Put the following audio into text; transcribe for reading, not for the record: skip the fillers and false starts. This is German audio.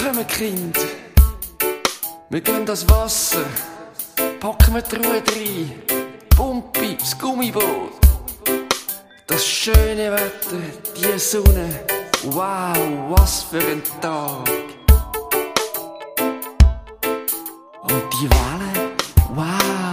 Kommen Kind, wir gehen das Wasser, packen wir die Ruhe rein, Pumpi, das Gummiboot, das schöne Wetter, die Sonne, wow, was für ein Tag. Und die Wellen, wow.